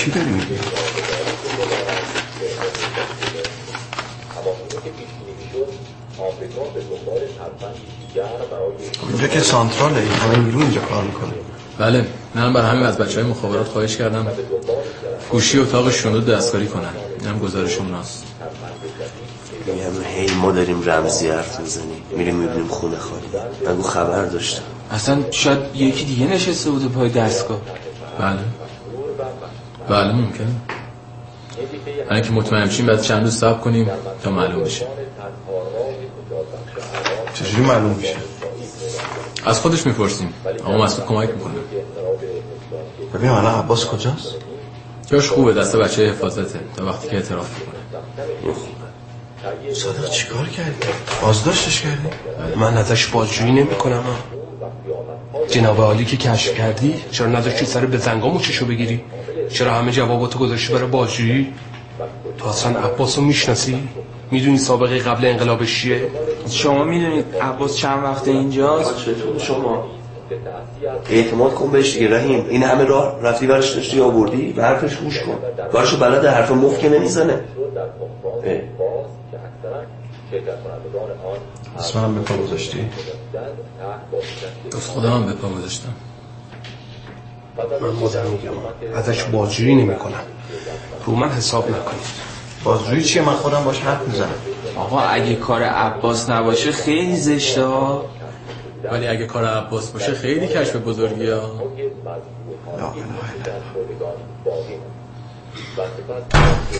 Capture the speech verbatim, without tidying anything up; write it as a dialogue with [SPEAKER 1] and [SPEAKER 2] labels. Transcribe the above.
[SPEAKER 1] چی داری میگی؟ اینجا که سانتراله، همه نیرو اینجا کار میکنه.
[SPEAKER 2] بله، منم برای همین از بچهای مخابرات خواهش کردم گوشی اتاقشون رو دستکاری کنن. اینم گزارش اوناست.
[SPEAKER 3] میگم هی ما داریم رمزی حرف میزنیم، میریم میبینیم خونه خالی. نگو خبر داشتم.
[SPEAKER 4] اصلا شاید یکی دیگه نشسته بوده پای دستگاه.
[SPEAKER 2] بله بله ممکنه. من که مطمئن شیم بعد چند روز صبر کنیم تا معلوم بشه.
[SPEAKER 1] چجوری معلوم میشه؟
[SPEAKER 2] از خودش میپرسیم. اما مسئول کمک میکنه.
[SPEAKER 1] ببین الان عباس کجاست؟
[SPEAKER 2] جاش خوبه، دست بچه حفاظته تا وقتی که اعتراف میکنه.
[SPEAKER 1] صادق چیکار کردی؟ بازداشتش کردی؟ من ازش بازجویی نمی کنم.
[SPEAKER 5] جناب عالی که کشف کردی چرا نداشتی سر به زنگا موچشو بگیری؟ چرا همه جواباتو گذاشتی برای بازجویی؟ تو اصلا عباسو میشناسی؟ میدونی سابقه قبل انقلابش چیه؟
[SPEAKER 4] شما میدونید عباس چند وقته اینجاست؟
[SPEAKER 3] چطور شما؟ اعتماد کن بهش دیگه رحیم. این همه راه رفتی برش داشتی آوردی به حرفش گوش کن. کارشو بلده، حرف مفت که نمیزنه.
[SPEAKER 1] اسم منم به پا گذاشتی؟
[SPEAKER 2] گفت خودم هم به پا گذاشتم.
[SPEAKER 5] من مادر میگم ازش بازجویی نمی کنم. رو من حساب نکنید.
[SPEAKER 1] بازجویی چیه؟ من خودم باش حرف میزنم.
[SPEAKER 4] آقا اگه کار عباس نباشه خیلی زشته ها.
[SPEAKER 2] ولی اگه کار عباس باشه خیلی کشف بزرگی ها.
[SPEAKER 1] لا اله الا الله.